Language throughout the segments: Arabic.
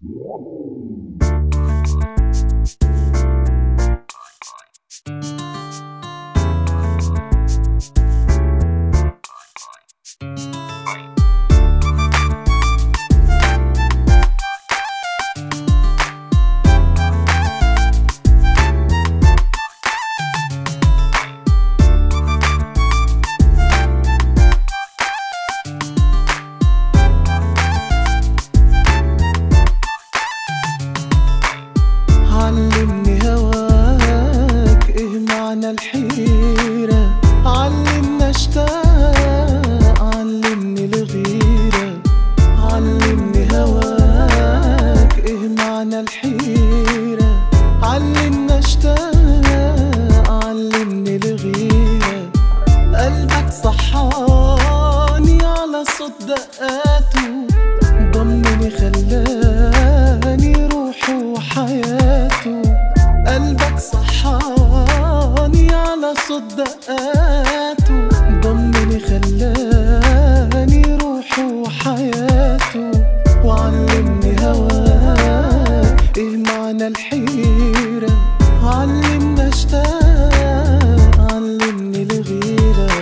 علمني هواك ايه معنى الحيرة، علمني اشتاق، علمني الغيرة. علمني هواك ايه معنى الحيرة، علمني اشتاق، علمني الغيرة. قلبك صحاني على صوت دقاته، ضمني خلاني روحه وحياته. قلبك صحاني على صوت دقاته، ضمني خلاني روحه وحياته. وعلمني هواك ايه معنى الحيرة، علمني اشتاق، علمني الغيرة.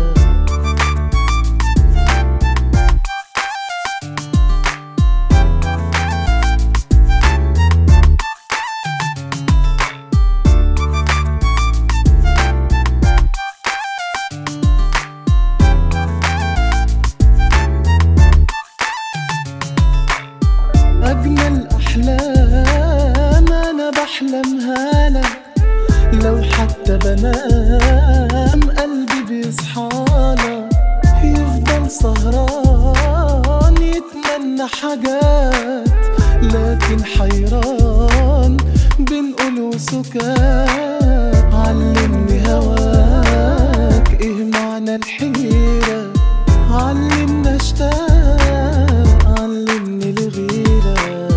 أجمل أحلام أنا بحلمها لك، لو حتى بنام قلبي بيصحالك. يفضل سهران يتمنى حاجات، لكن حيران بين قول وسكات. علمني هواك ايه معنى الحيرة، علمني اشتاق، علمني الغيرة.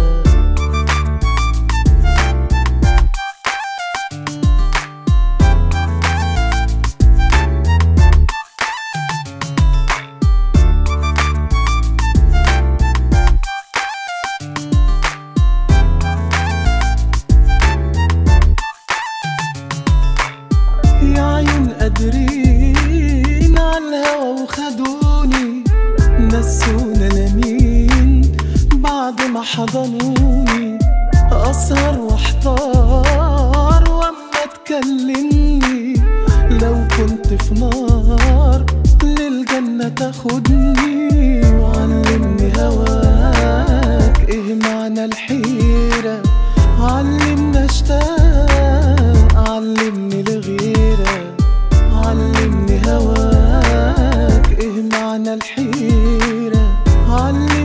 يا عيون قادرين عالهوا وخدوني، نسونا لمين بعد ما حضنوني. أسهر واحتار واما تكلمني، لو كنت في نار للجنة تاخدني. وعلمني هواك ايه معنى الحيرة، علمني اشتاق، علمني الغيرة. علمني هواك ايه معنى الحيرة، علمني